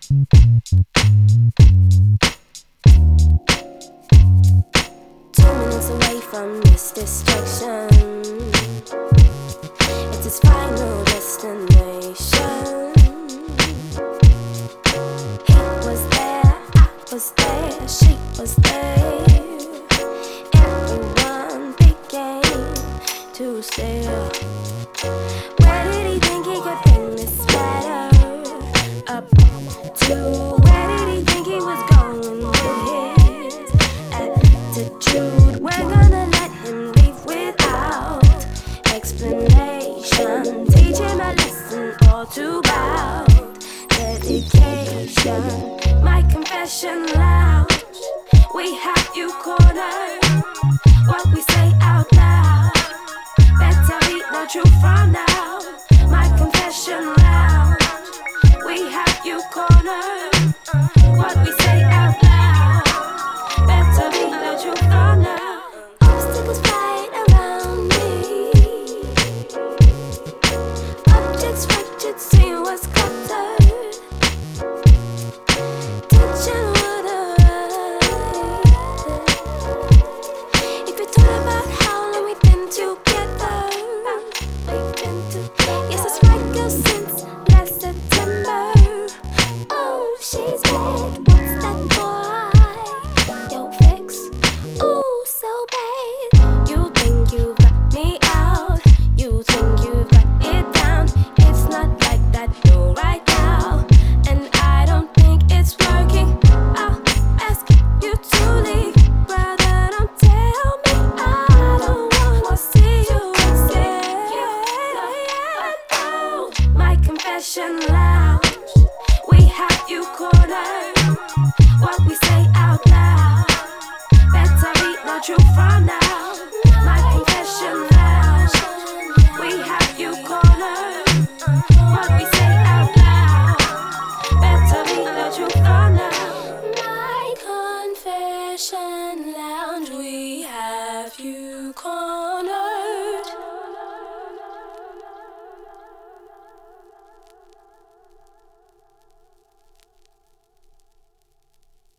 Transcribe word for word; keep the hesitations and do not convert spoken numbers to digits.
Two minutes away from this destruction. It's its final destination. He was there, I was there, she was there. Everyone began to stare. Where did he think he could bring this matter up to? Where did he think he was going with his attitude? We're gonna let him leave without explanation. Teach him a lesson all too about dedication. My confession lounge, we have you cornered. What we say out loud, better be the truth from now. My confession lounge, we have you cornered. What we say out loud, better be the truth from now. Obstacles flying around me, objects fractured, scene was cluttered. Tension would arise if you thought about how long we've been together. Yes, it's right, girl, since last September. Oh, she's bad. What's that boy? Yo, fix. Ooh, so bad. You think you've got me out. You think you've got it down. It's not like that, no, right now. And I don't think it's working. I'll ask you to leave. Brother, don't tell me I don't wanna see you again. Oh, my confession lounge, we have you cornered. What we say out loud, better read the truth from